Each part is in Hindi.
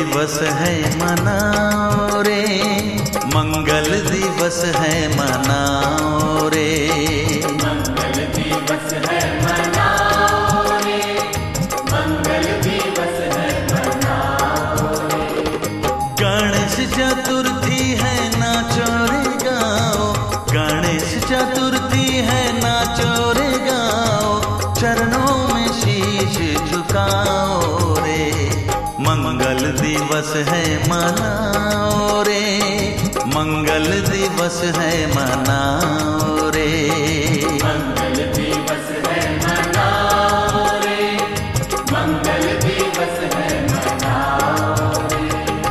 दिवस है मनाओ रे, मंगल दिवस है मनाओ रे, मंगल दिवस है मनाओ रे, मंगल दिवस है मनाओ रे। गणेश चतुर्थी है नाचो रे गाओ, गणेश चतुर्थी है नाचो रे गाओ, चरणों में शीश झुकाओ रे, मंगल दिवस है मनाओ रे, मंगल दिवस है मनाओ रे, मंगल दिवस है मनाओ रे, मंगल दिवस है मनाओ रे।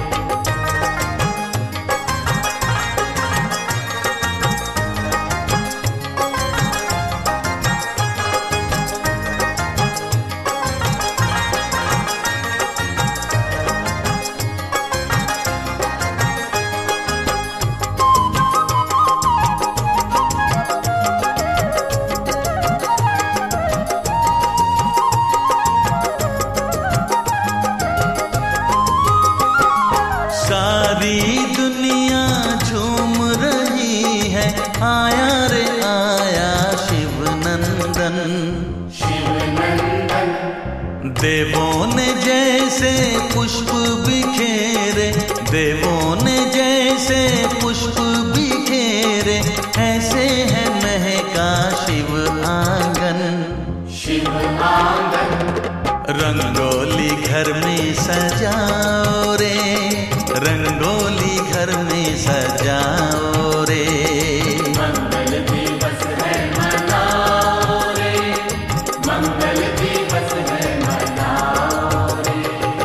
सारी दुनिया झूम रही है, आया रे आया शिव नंदन, शिव नंदन। देवों ने जैसे पुष्प बिखेरे, देवों ने जैसे पुष्प बिखेरे, ऐसे है महका शिव आंगन, शिव आंगन। रंगोली घर में सजाओ रे, रंगोली घर में सजाओ रे, मंगल दिवस है मनाओ रे, मंगल दिवस है मनाओ रे।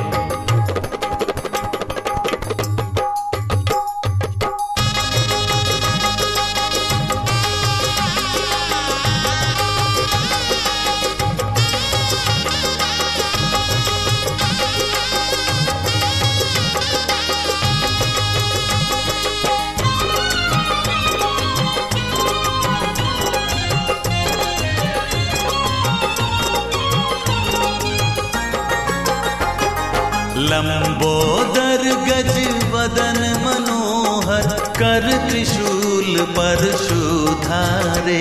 लंबोदर गज वदन मनोहर, कर त्रिशूल परशुधारे,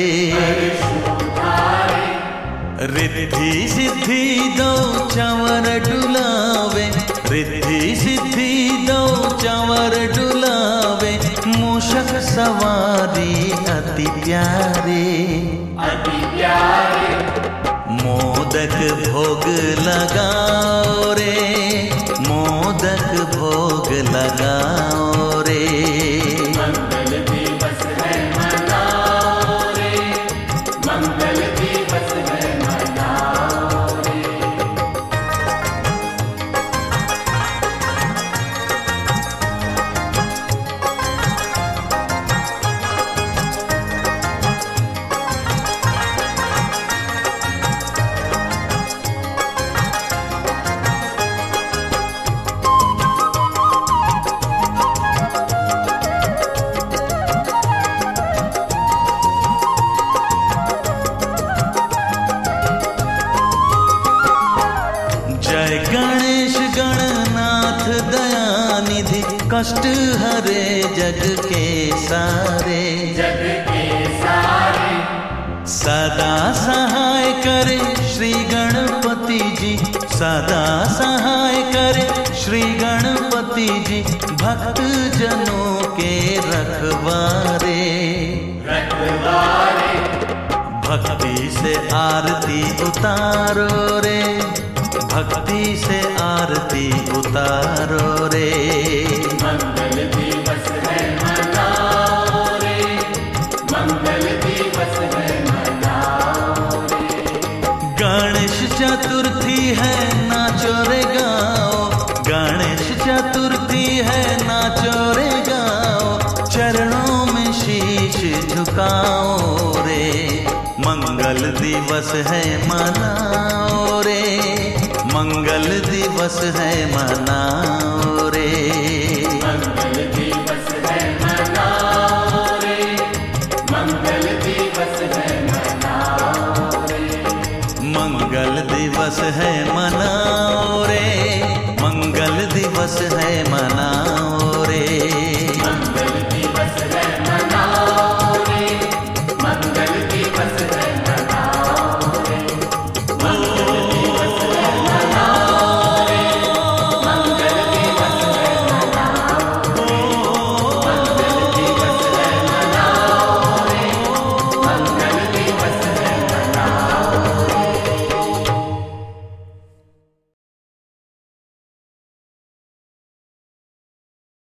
रिद्धि सिद्धि दो चंवर डुलावे, रिद्धि सिद्धि दो चंवर डुलावे, मूषक सवारी अति प्यारे, अति प्यारे। मोदक भोग लगाओ रे, मोदक भोग लगाओ रे, मंगल दिवस है मनाओ रे, मंगल दिवस है मनाओ रे। जय गणेश गणनाथ दयानिधि, कष्ट हरे जग के सारे, जग के सारे। सदा सहाय करे श्री गणपति जी, सदा सहाय करे श्री गणपति जी, भक्त जनों के रखवारे, रखवारे। भक्ति से आरती उतारो रे, भक्ति से आरती उतारो रे, मंगल दिवस है मनाओ रे, मंगल दिवस है मनाओ रे। गणेश चतुर्थी है नाचो रे गाओ, गणेश चतुर्थी है नाचो रे गाओ, चरणों में शीश झुकाओ रे, मंगल दिवस है मनाओ रे, मंगल दिवस है मनाओ